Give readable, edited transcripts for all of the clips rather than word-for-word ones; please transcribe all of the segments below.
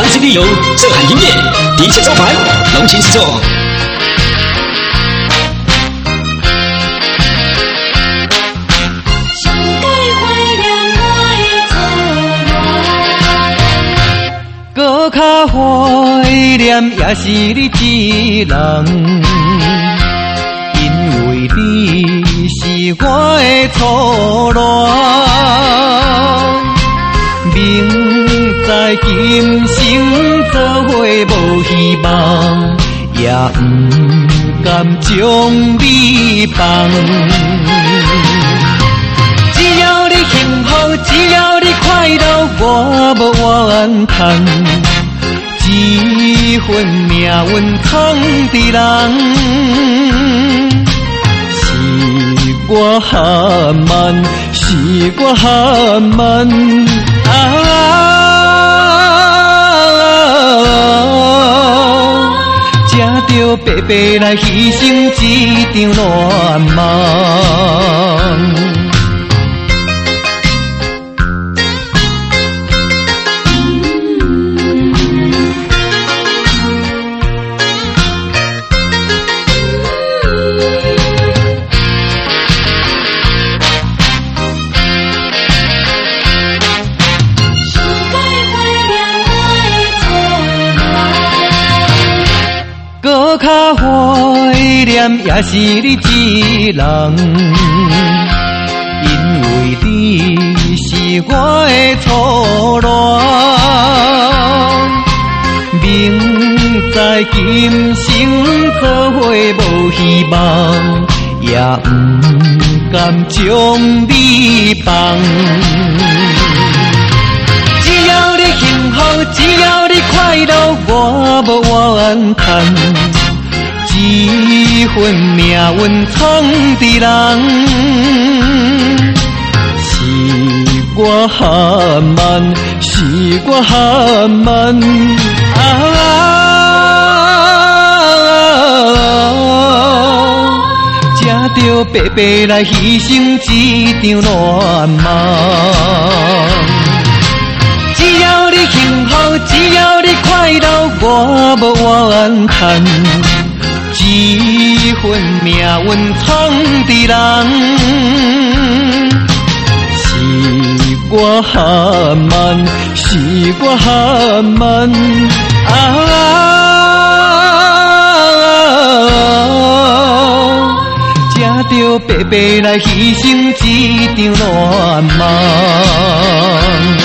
赏心旅游，这喊音乐，一切招牌，龙情制作。 搁较怀念也是你一人，因为你是我的初恋。明知今生做伙无希望，也不甘将你放。只要你幸福，只要你快乐，我无怨叹。一份命运藏伫人，是我含慢，是我含慢才着白白来牺牲一场乱梦。搁较怀念也是你一人，因为你是我的初恋。明知今生做伙无希望，也不甘将你放。只要你幸福，只要你快乐，我无怨叹。一份命运藏伫人，是我含慢，是我含慢才着白白来牺牲一场乱梦。只要你幸福，只要你快乐，我无怨叹。一份命运藏伫人，是我含慢，是我含慢才着白白来牺牲一场乱梦。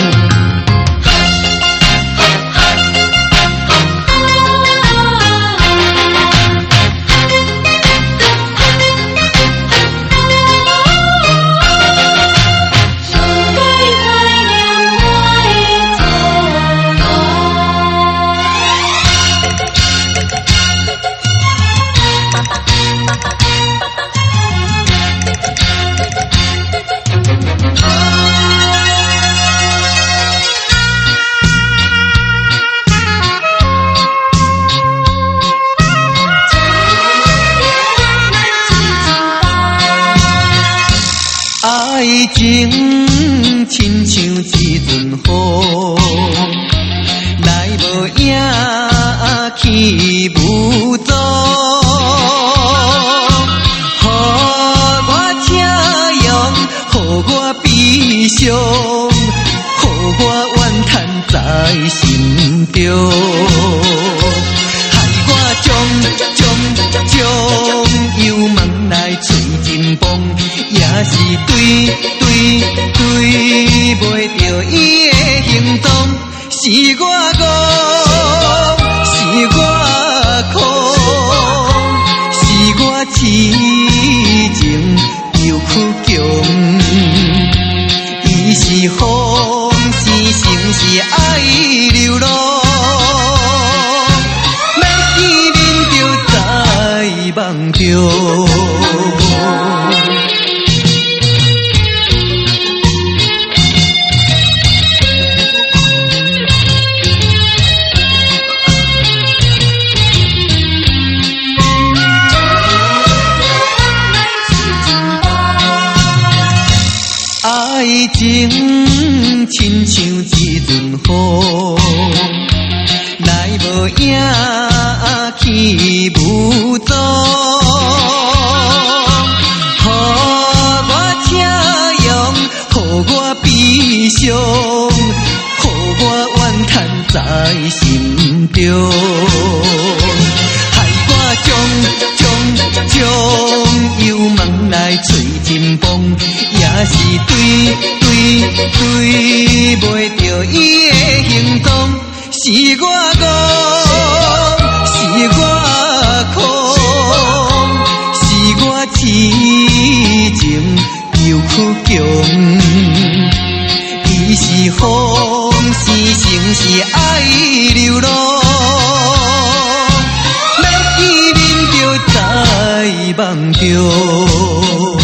爱情亲像一阵雨，来无影去无踪，予我请用，予我悲伤，予我怨叹在心中，害我将油问来找真帮。也是对袂着伊的行动，是我戆，是我苦，是我痴情又苦强。伊是风，是城是爱流浪，咱见面就在梦中。爱情亲像一阵雨， 影去无踪，予我请用，予我悲伤，予我怨叹在心中，害我将幽梦来找真风，也是对袂着伊的行动，是我戆，是我空，是我痴情又屈强，伊是风，是城是爱流浪，要见面就在梦中。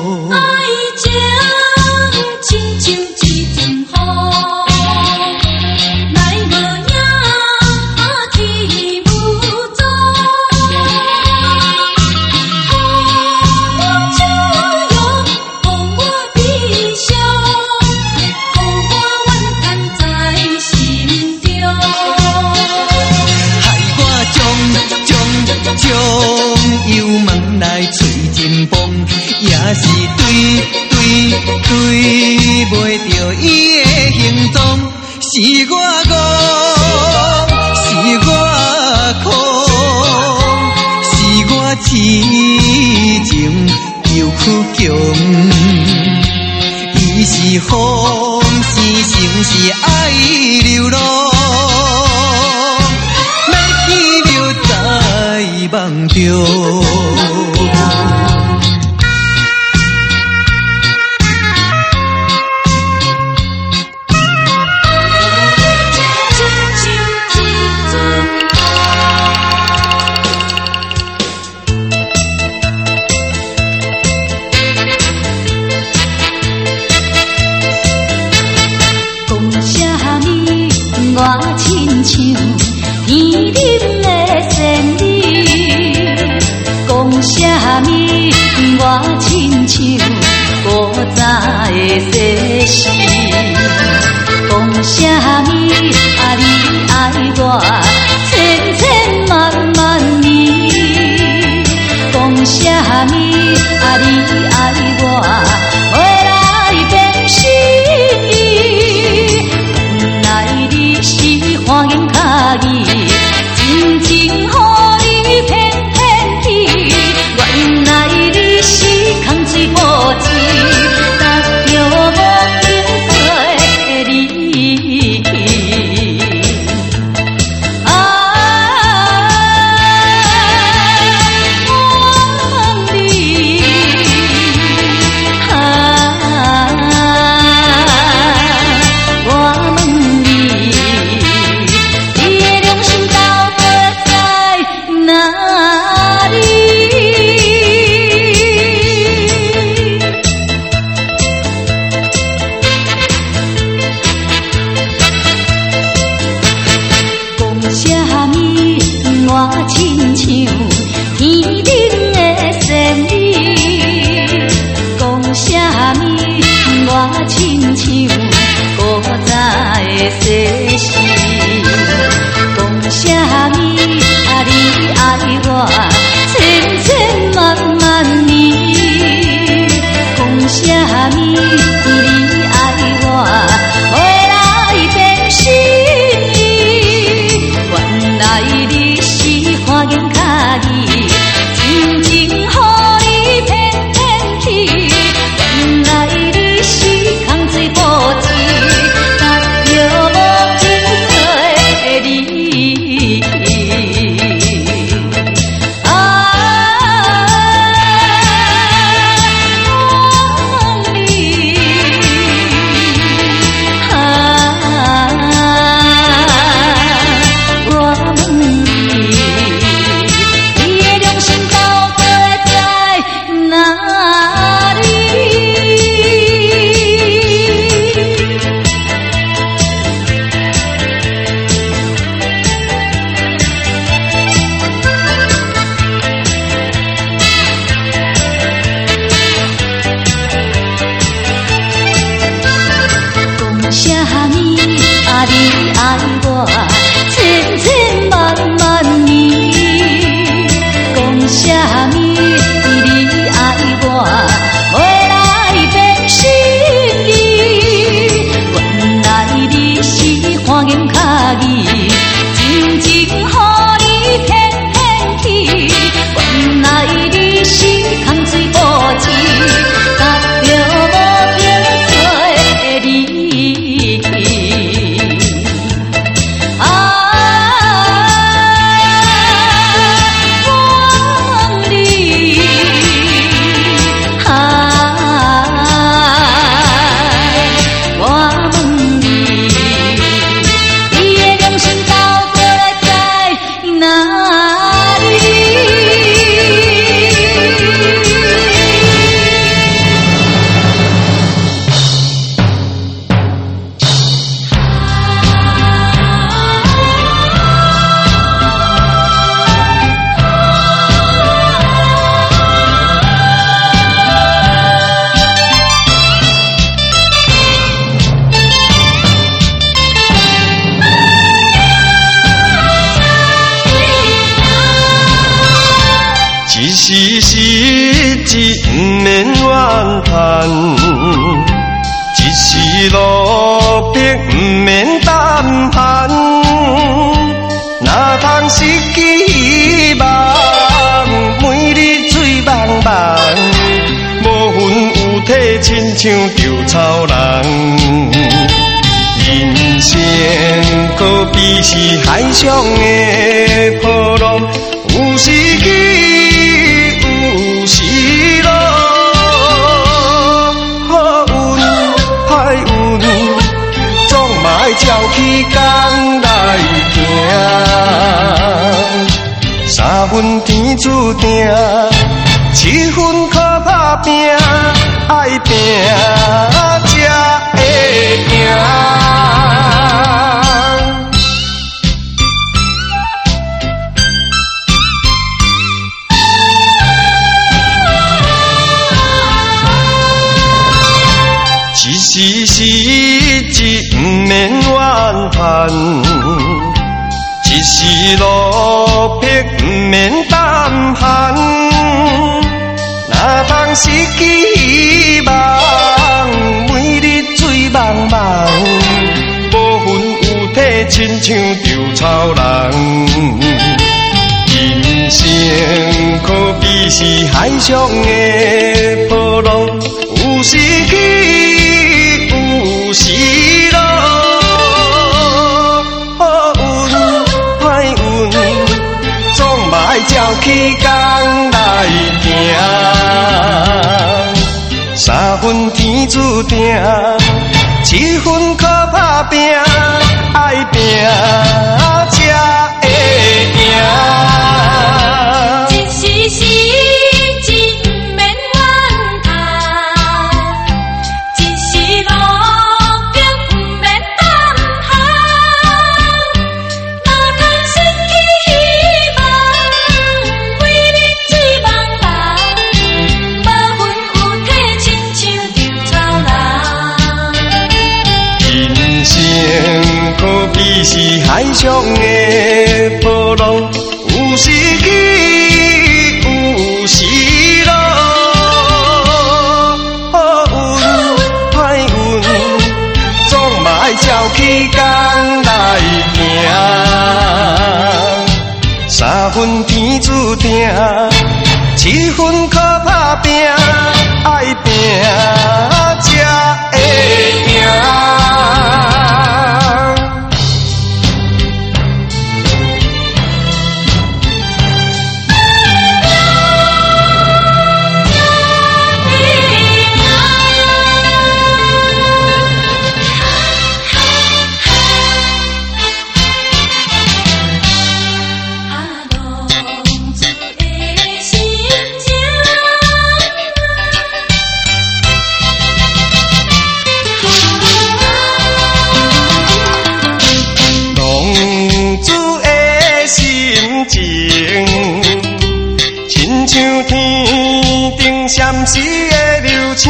也是对袂着伊的行动，是我戆，是我空，是我痴情又屈强，伊是风，是城是爱流浪，要见就在梦中。 我亲像天顶的仙女，讲啥物？我亲像古早的世事，讲啥物？你爱我千千万万年，讲啥物？你爱我未来变心意，原来你是花言巧语，真情予你骗骗去，原来你是空水无钱，搭着无情的你。我亲像天顶的仙女，讲啥物？我亲像古早的世事，讲啥物？你爱我千千万万年，讲啥物？你爱我未来变心意，原来你花言巧语，真情予你骗骗去，原来你是空水无钱，搭着无盼，一时落魄不免胆寒，哪通失去希望，每日醉茫茫，无魂有体，亲像稻草人。人生可比是海上的波浪，有时起，有时落。好运歹运，总嘛要照起工来行。三分天注定，7分靠打拼，爱拼才会赢。一时一不免怨叹，一时落魄不免胆寒，哪通失去希望，每日醉茫茫，无魂有体，亲像稻草人。人生可比是海上的波浪，有时起，有时落。好运歹运，总嘛要照起工来行。三分天注定，7分靠打拼，爱拼才会赢。是海上的波浪，有时起，有时落。好运歹运，总嘛要照起工来行。三分天注定，7分靠打拼，爱拼才会赢。亲像天顶闪烁的流星，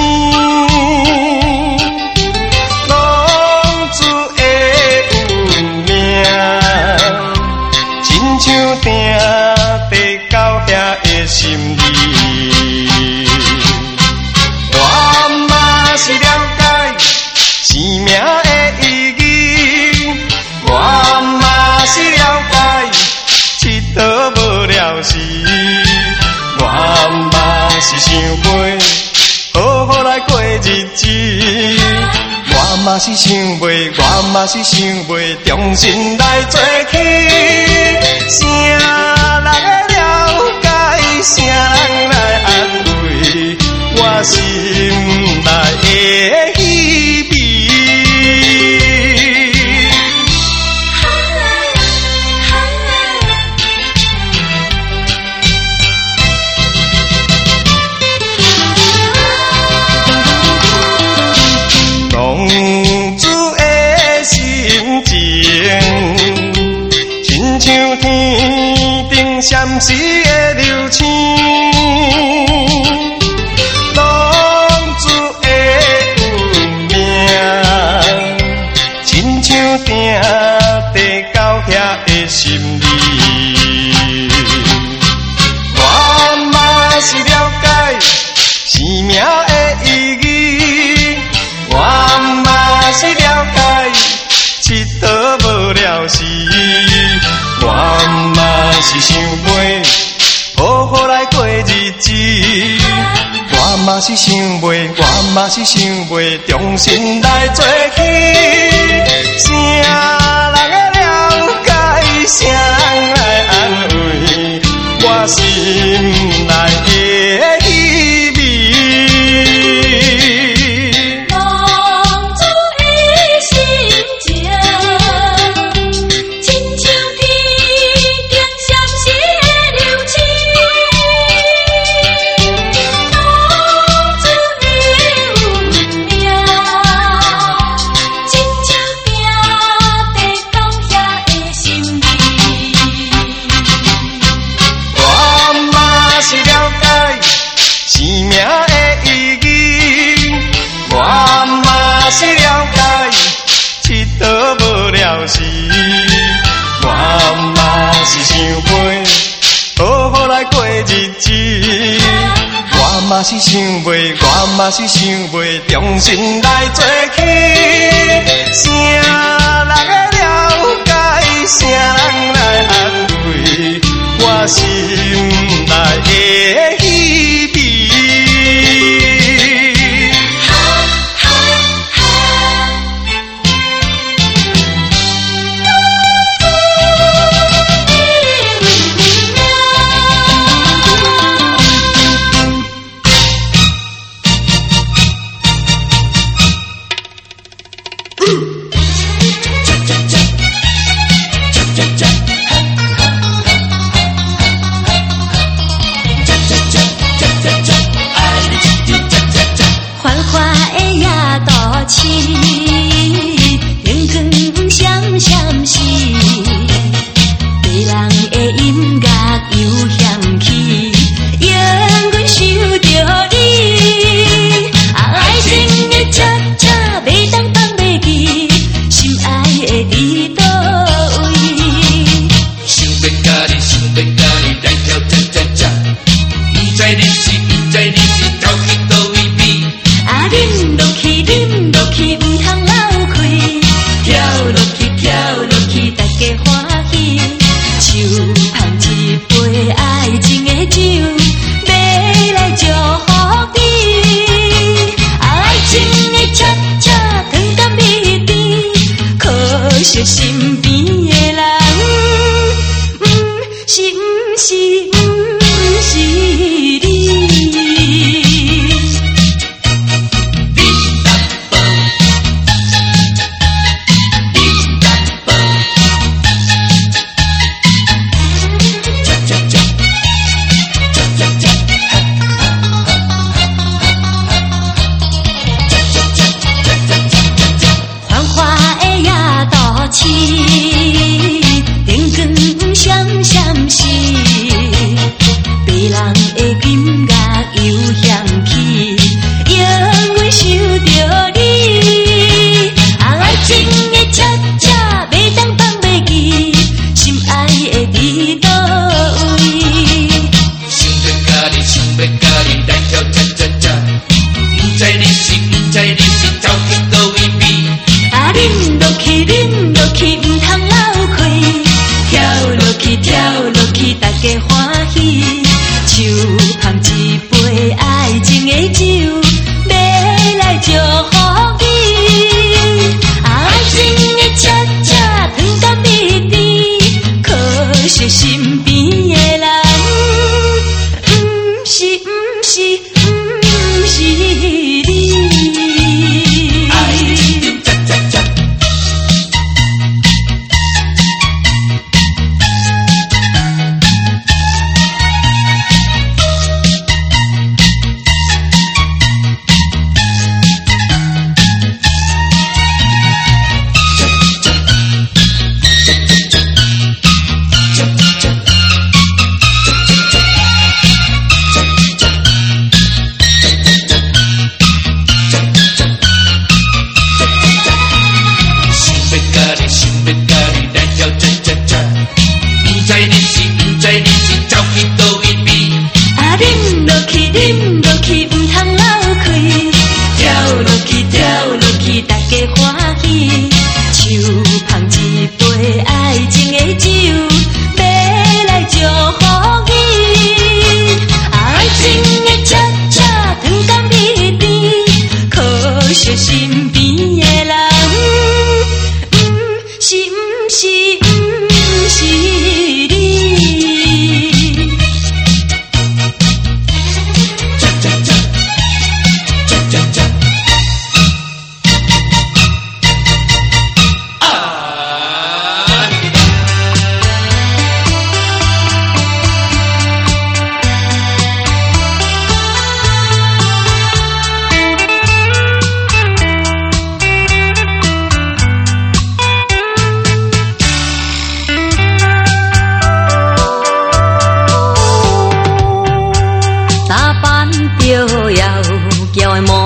浪子的运命，亲像定地到遐的心意。我嘛是了解生命的意义，我嘛是了解佚佗无了时。我嘛是想袂好好来过日子，我嘛是想袂，我嘛是想袂重新来做起。谁人会了解，谁人来安慰我心内的稀微。亲像天顶闪烁的流星，浪子的嘛是想袂，我嘛是想袂，重新来做起。谁人会了解，谁人来安慰我心内的稀微。我嘛是想袂，我嘛是想袂，重新来做起。谁人会了解，谁人来安慰我心内的稀微。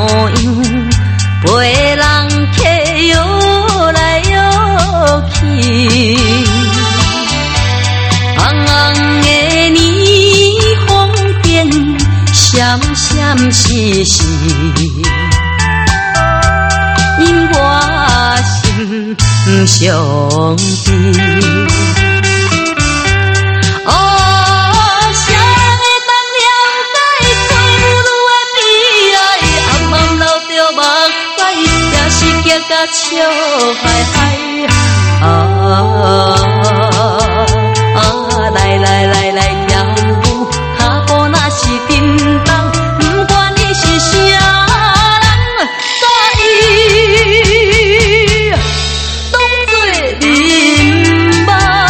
样，陪人客摇来摇去。红红的年风边，闪闪烁烁，因我心上悲。甲笑嗨嗨来来来来跳舞，脚步若是叮当，不管你是啥人，甲伊当作面目。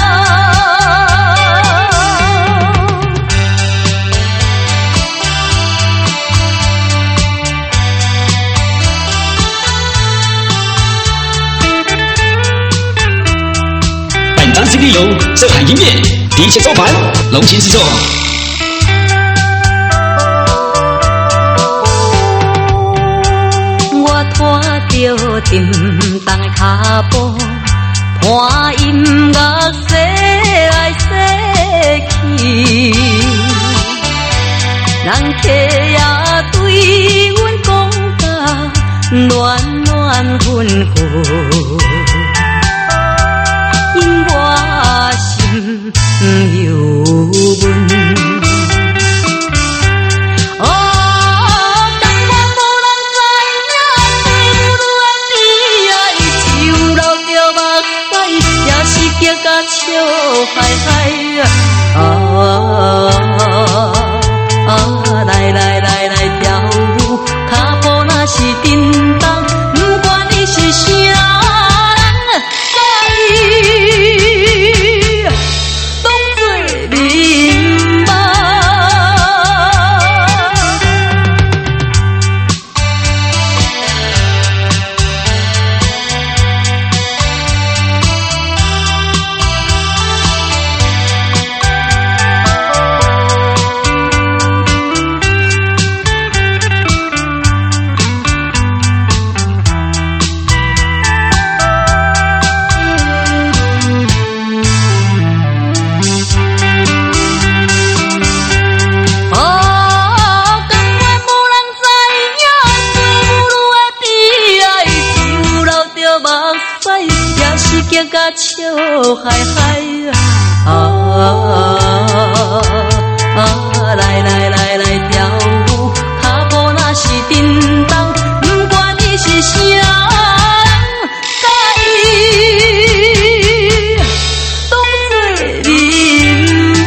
CD 由色海音乐第一切收盘龙琴制作。 我拖着沉重的脚步，伴音乐洗来洗去，人客也对阮讲甲暖暖婚婚。我心犹闷，哦，当我无人知影，吹不落边啊，伊只有流着目屎，也是叫甲笑嗨嗨来来来来跳舞，脚步若是叮当，不管你是啥。笑嗨嗨来来来来跳舞，脚步若是叮当，不管你是啥人，甲伊当作面目。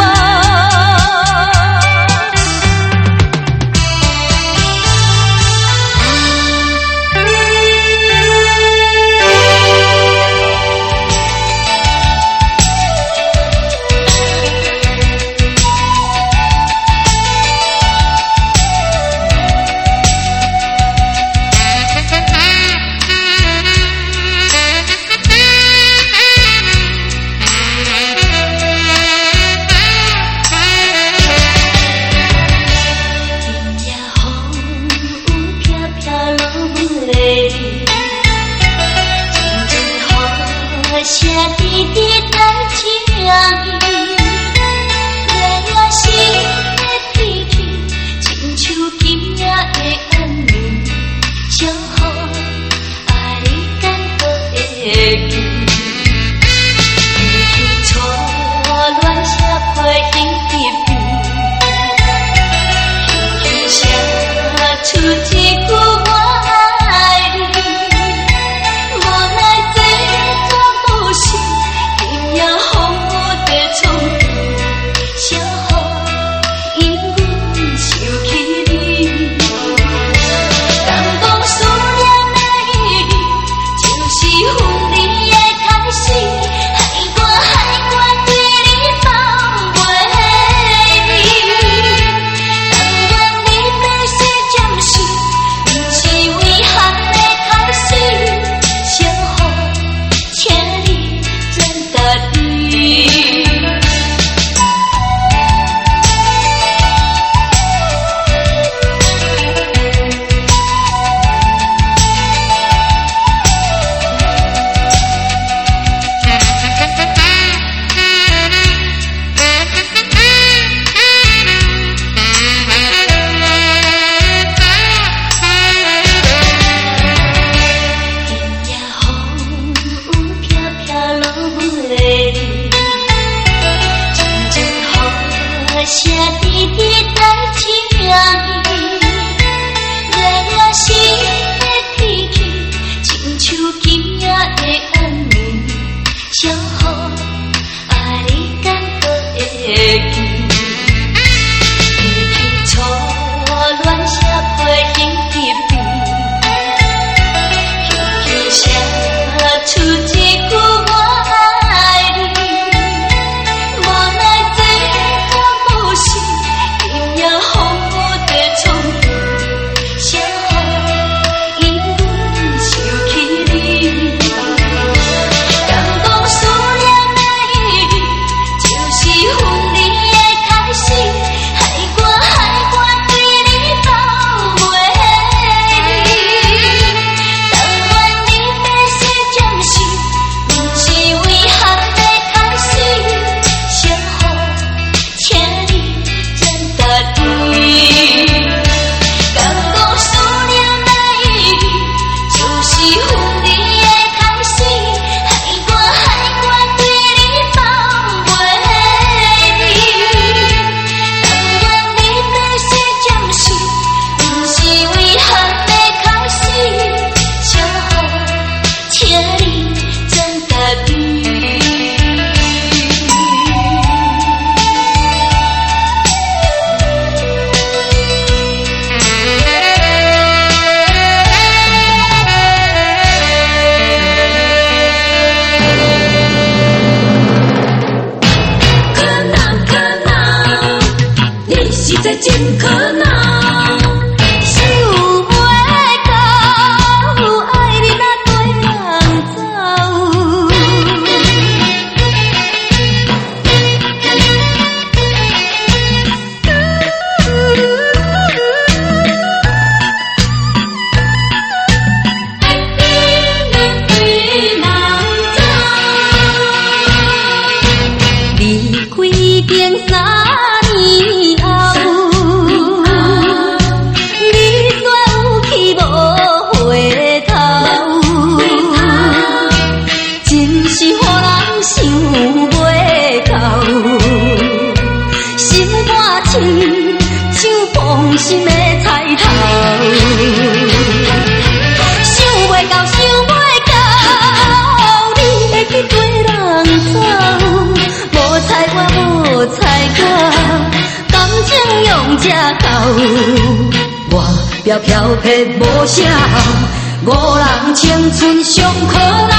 才好。我飘飘撇无啥好，五人青春上苦恼。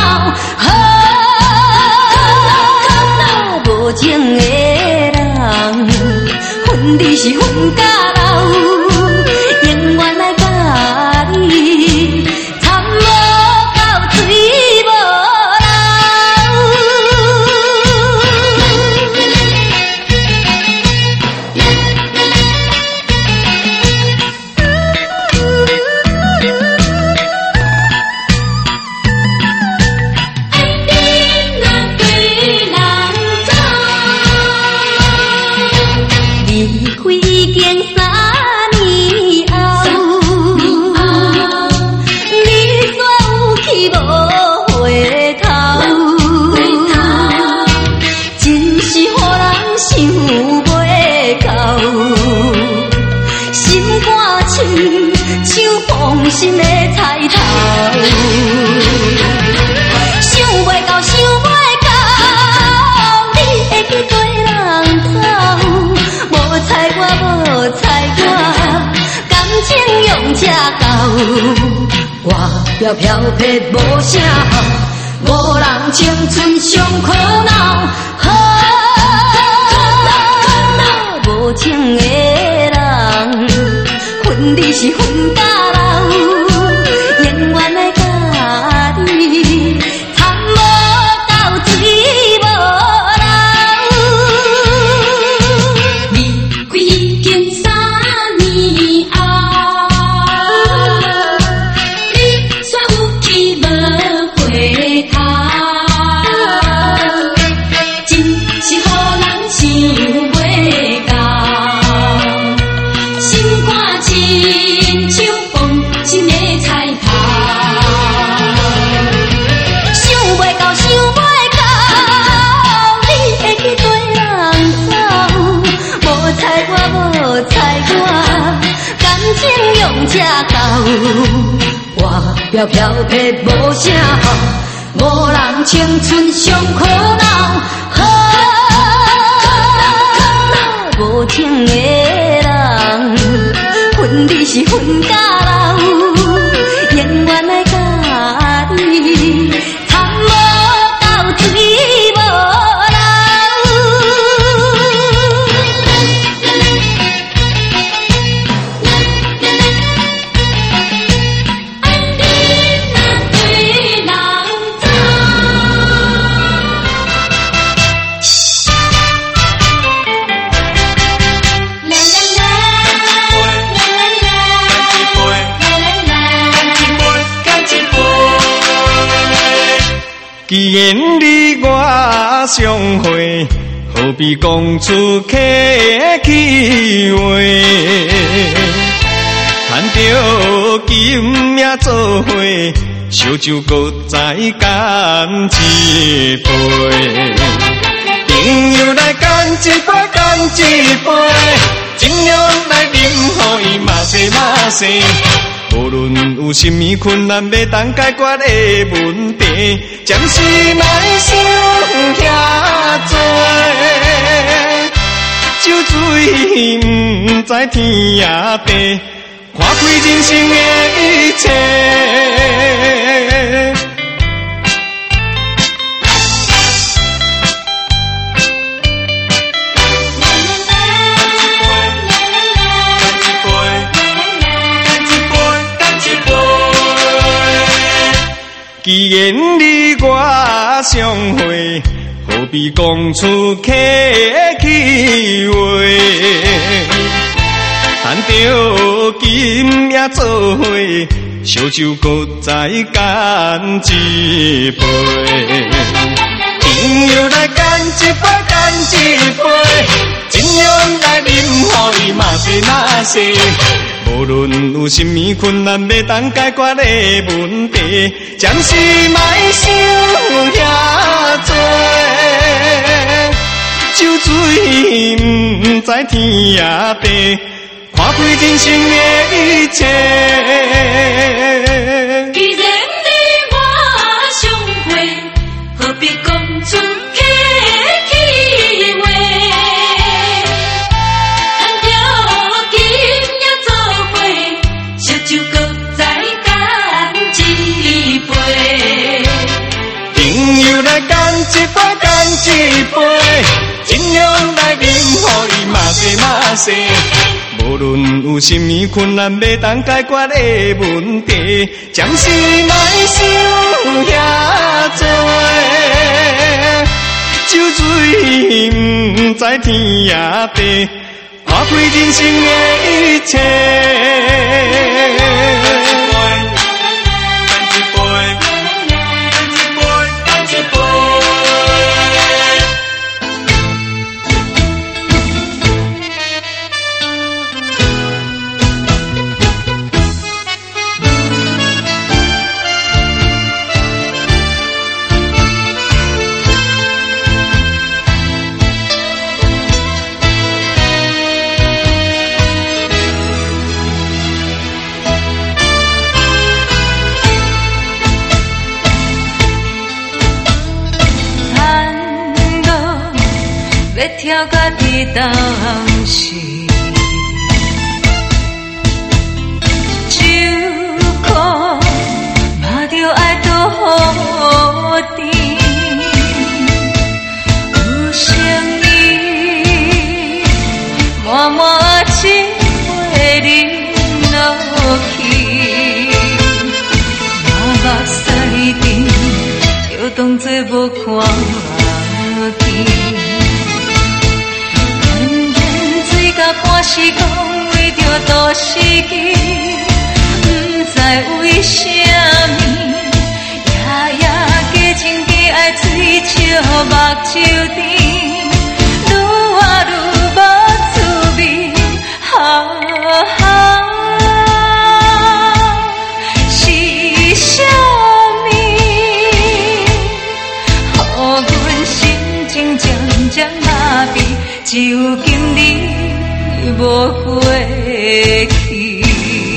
无情的人，恨你是恨甲老，永远来甲你参无到水无流。心的菜头，想袂到，想袂到，你会去跟人走，无睬我，无睬我，感情用这厚，我飘飘撇无啥好，五人青春上苦恼，无情的人，恨你是恨甲老。我飘飘撇无啥好，五人青春上苦恼，无情的人，恨你是恨甲老，永远来甲你参无到水无流。 既然你我相会，何必讲出客气话？赚着金命做伙，烧酒搁再干一杯。朋友来干一杯，干一杯，尽量来饮，互伊嘛西嘛西。无论有甚物困难要当解决的问题，暂时莫想遐多，酒醉不知天也地，看开人生的一切。既然你我相会，何必讲出客气话？赚着金命做伙，烧酒搁再干一杯。朋友来干一杯，干一杯，尽量来饮，互伊嘛是那是。无论有甚物困难要当解决的问题，暂时莫想遐多，酒醉不知天也地，看开人生的一切。 既然你我相会，何必讲出客气话？赚着金就来干一杯，干一杯，尽量来饮，互伊嘛西嘛西。无论有甚物困难，要当解决的问题，暂时莫想遐多。酒醉不知天也地，看开人生的一切。 跳到伫当时，酒苦嘛着爱倒甜，有诚意满满一杯饮落去，目屎甜，就当作无看见。甲半时讲为着都市机，不知为什么，夜夜加情加爱追笑目睭甜，愈活愈无滋味，是啥物？予阮心情渐渐麻痹，就今日。无回去，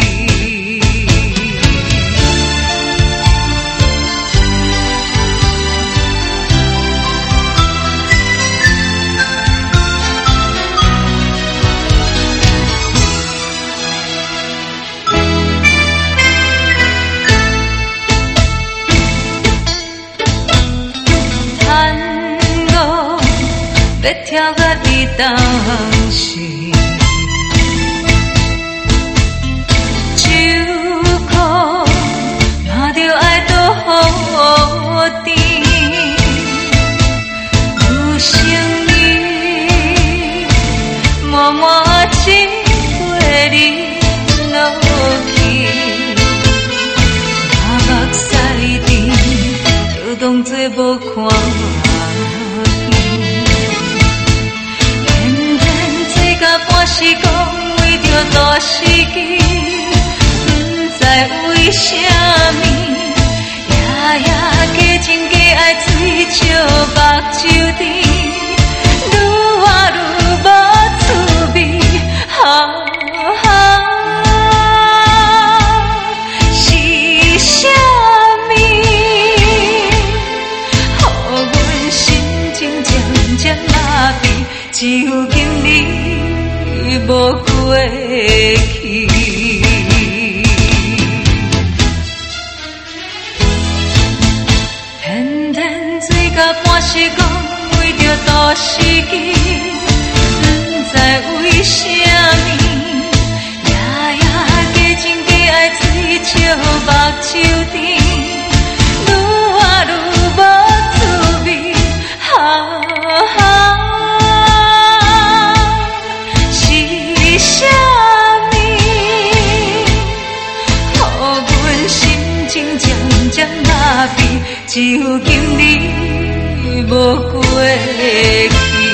探路要跳到你当时。有诚意，满满一杯饮落去，目屎甜，就当作无看见。偏偏醉甲半时讲为着大事机，不知为什么。夜夜加情加爱追笑目睭甜，愈活愈无滋味，是啥物？予阮心情渐渐麻痹，就今日无过去。甲半时讲为着都市机，不知为什么，夜夜加情加爱追笑目睭甜，愈活愈无滋味，是啥物？予阮心情渐渐麻痹，就今日。无过去。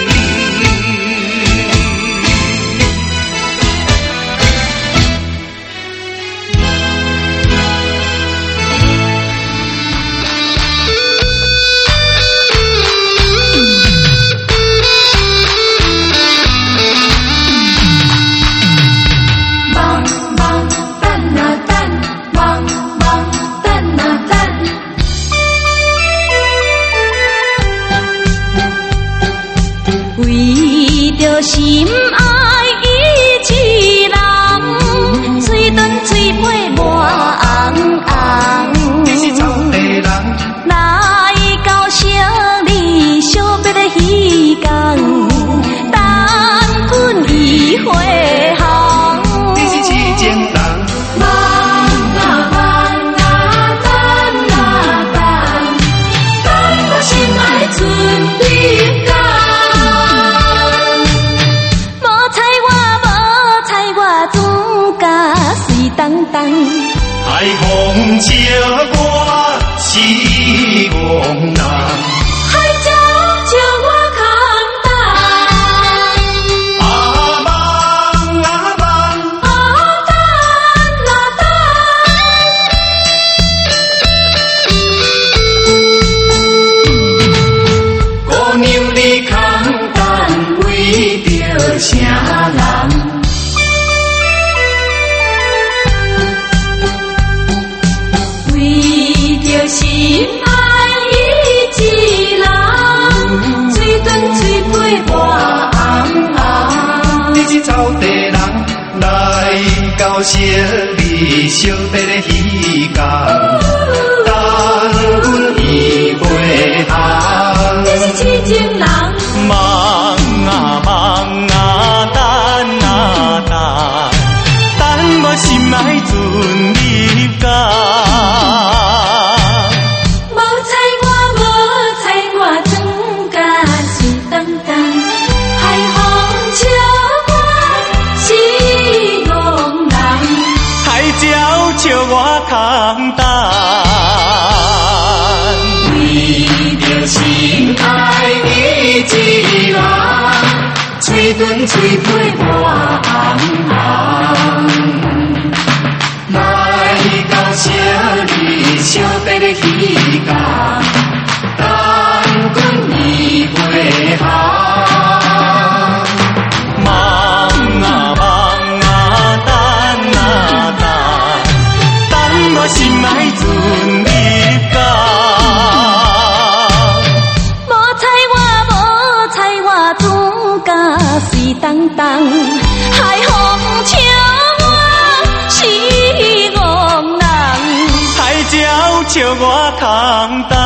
心爱伊一人，嘴短嘴背磨红红。你是草地人，来到城海风笑我是憨人。小你小弟的鱼竿，等阮伊回航。这是痴情人，梦啊梦啊，等啊等，等我心爱准你家。无采我，庄稼水当当，海风笑我是憨人。笑我空等，为着心爱伊一人，嘴唇嘴皮半红红。来到小你小弟的鱼竿，等阮伊回航。心爱准你家，无采我，庄稼水当当，海风笑我是憨人，海鸟笑我空等。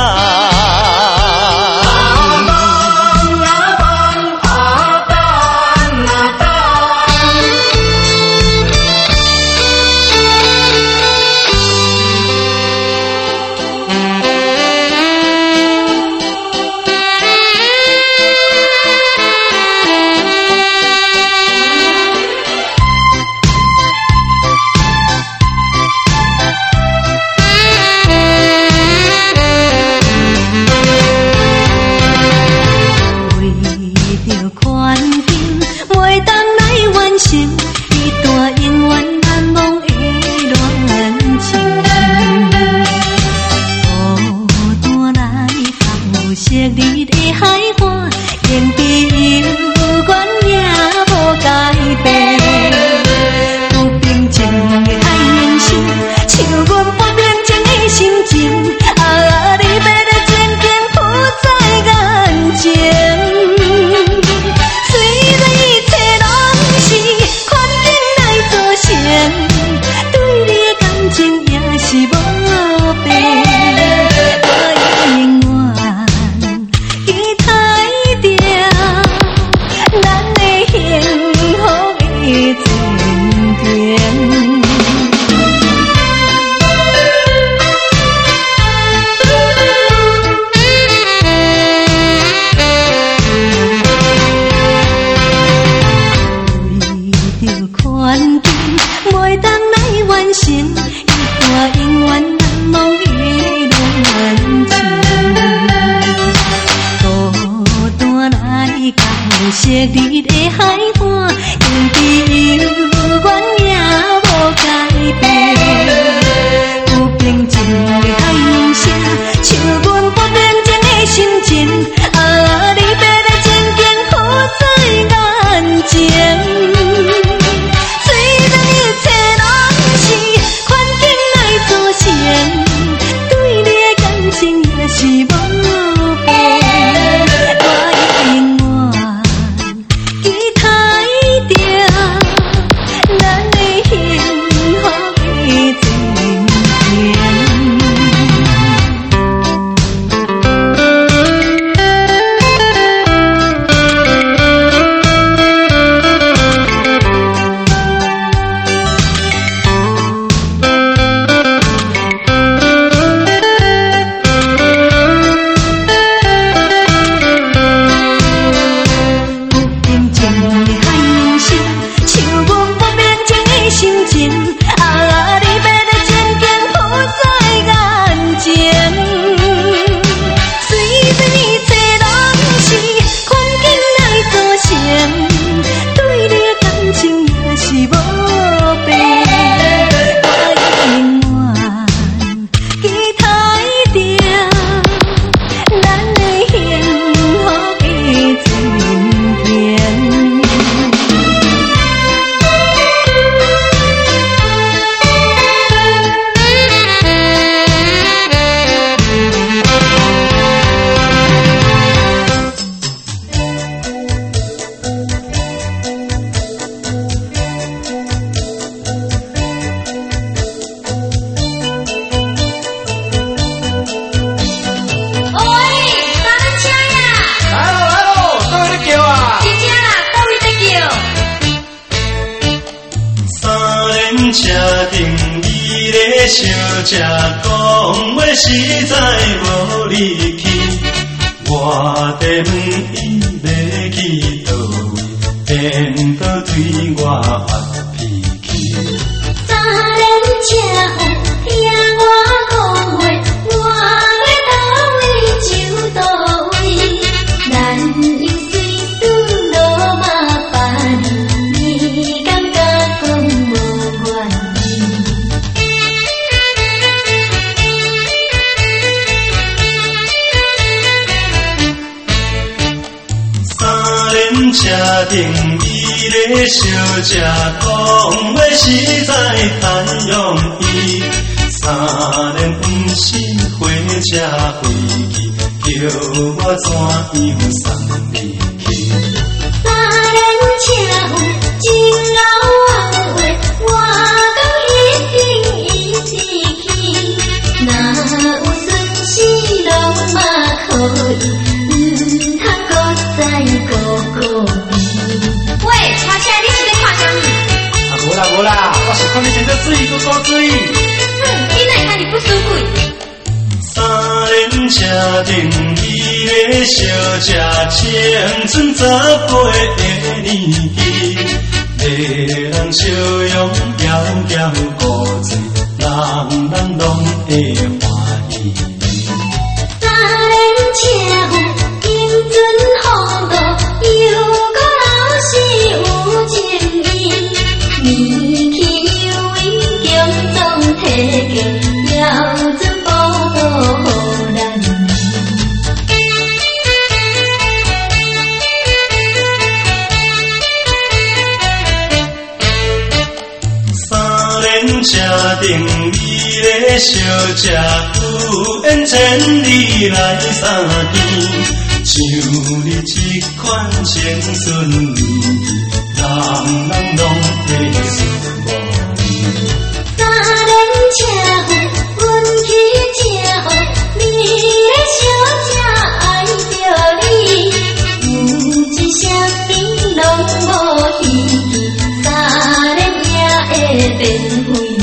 小姐讲话实在无力气，我在问伊要去倒位，变到对我发脾气。 三轮车夫听我讲话，我要倒位就倒位，咱有水准落马办，你感觉讲无愿意？ 三轮车顶伊个小姐讲话实在太容易，三轮不是火车飞机，叫我怎样送你去？ 三轮车夫真老枉话，我讲一定去，若有损失拢嘛可以，唔通搁再顾虑。喂，车车，你是咧看啥物？ 无啦，我是看你穿着水，搁多水。 你哪看你不舒服？ 三轮车顶伊个小姐青春18个年纪，迷人笑容遥遥古醉，人人拢会欢喜。 三轮车夫英俊风度，又搁老实有情义，义气有为强壮体格，标准报道予咱知。 三轮车顶伊个小姐有缘千里来相见，像你这款清纯美丽，人人拢会羡慕你。 三轮车夫运气真好，你的小姐爱着你，有一啥物拢无稀奇，三轮也会变飞机。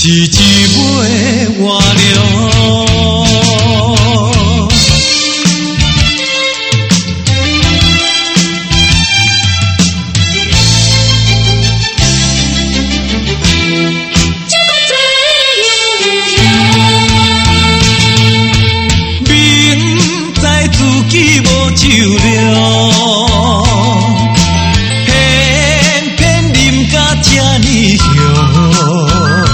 是一尾活龙。明知自己无酒量，偏偏啉甲这呢香。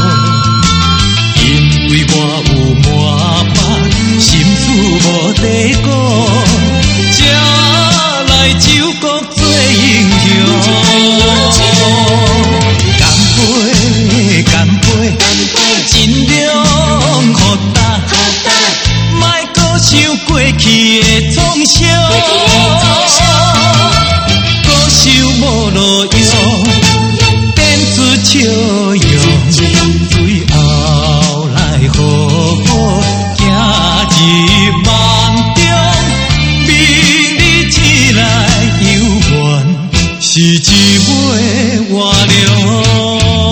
因为我有满腹心事无地讲，才来酒国做英雄。干杯，尽量互答，莫搁想过去的创伤，搁想无路用，变出笑容，最后来好好行入梦中，明日醒来犹原是一尾活龙。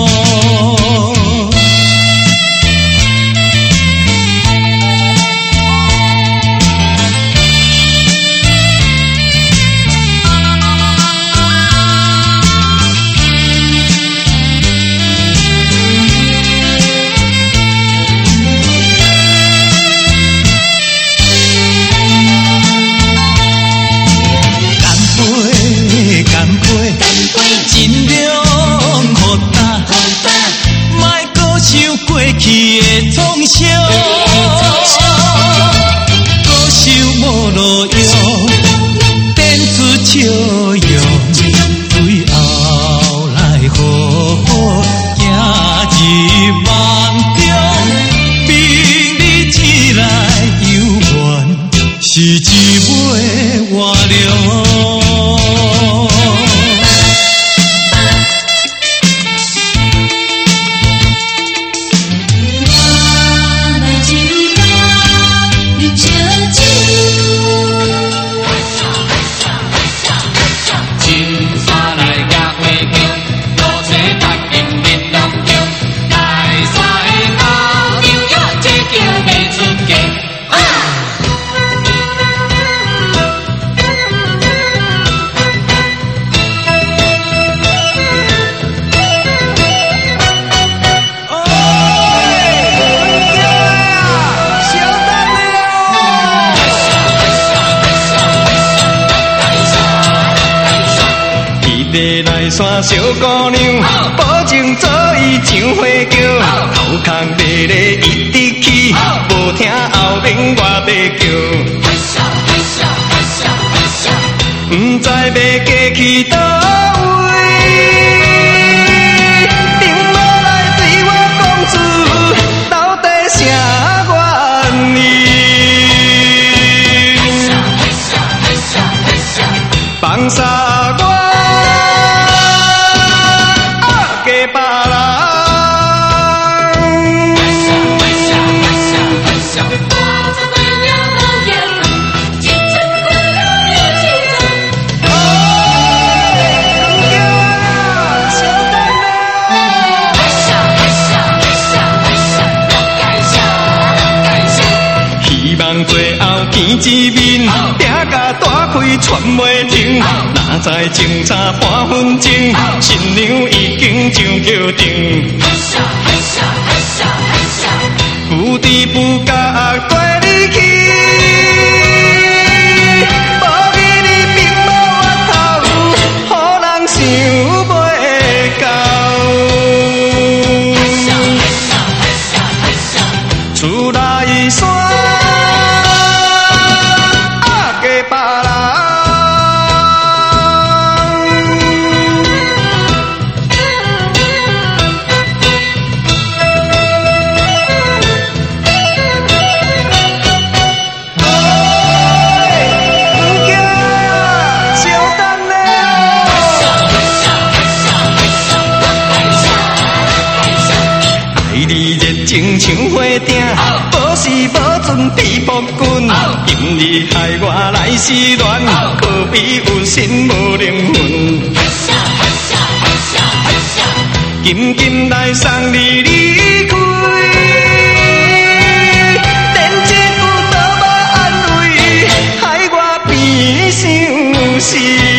尽量互答，莫搁想过去的创伤，搁想无路用，变出笑容，最后来好好行入梦中，明日醒来犹原是一尾活龙。山小姑娘，保证做伊上花轿，头壳热热一直起，无听后面我在叫。不知要嫁去倒位，并无来对我讲出到底啥原因，放下我。最后见一面，拼甲大开喘袂停。哪知情差半分钟，新娘已经上桥顶。不知不觉带你去，无记你并无额头，予人想袂到。厝内山。情像花鼎，无时无准比卜君。今日害我来失恋，可比有心无灵魂。紧紧来送你离开。 死。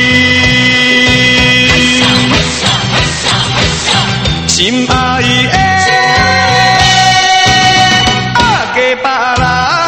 心爱的嫁别人。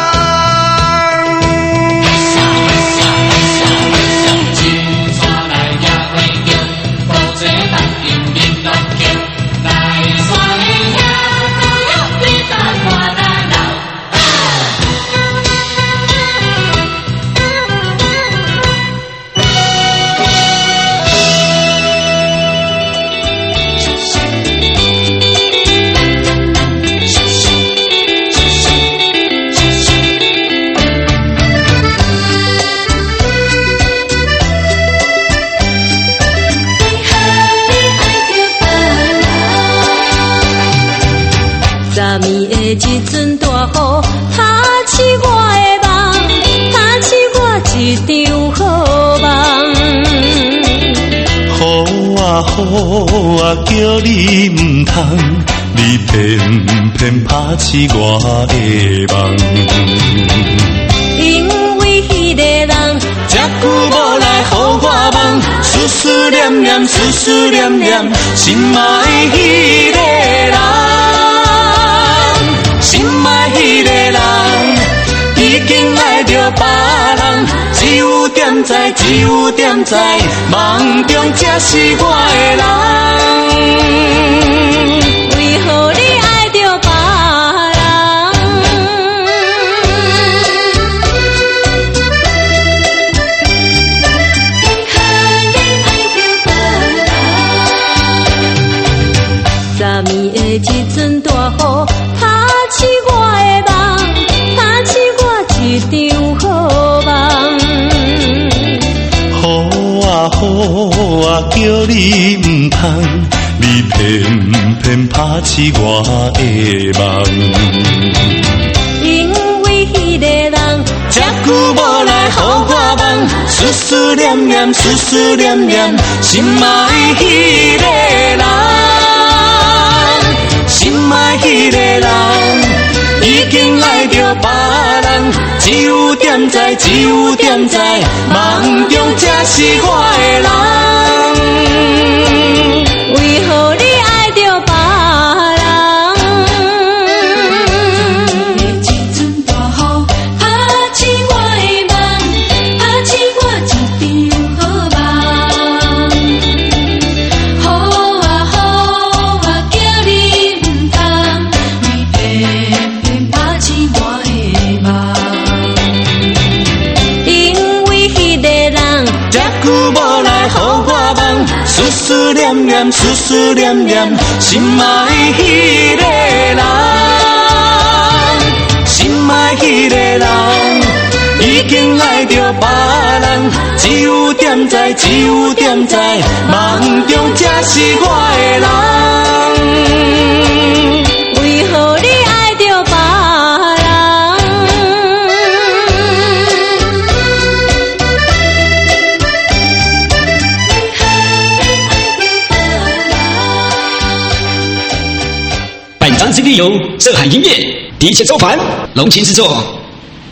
昨暝的一阵大雨，打起我的梦，打起我一场好梦。 雨啊，叫你唔通，你偏偏打起我的梦。 因为迄个人这久无来予我梦，思思念念，思思念念，心爱迄个人。心爱迄个人，已经爱着别人，只有点知，只有点知，梦中才是我的人。 为何你爱着别人？昨暝的一阵大雨。打起我的梦，打起我一场好梦。 雨啊，叫你唔通，你偏偏打起我的梦。 因为迄个人这久无来予我梦，思思念念，思思念念，心爱迄个人，心爱迄个人。已经爱着别人，只有点知，只有点知，梦中才是我的人。 为何你爱着别人？一阵大雨打起我的梦，打起我一场好梦。雨啊，叫你唔通，你偏打起我的梦。因为迄个人这久无来予我梦，思思念念，思思念念，心爱迄个人，心爱迄个人，已经爱着别人，只有点知，只有点知，梦中才是我的人。 为何你爱着别本张 CD 由浙海音乐、一切周凡隆情制作。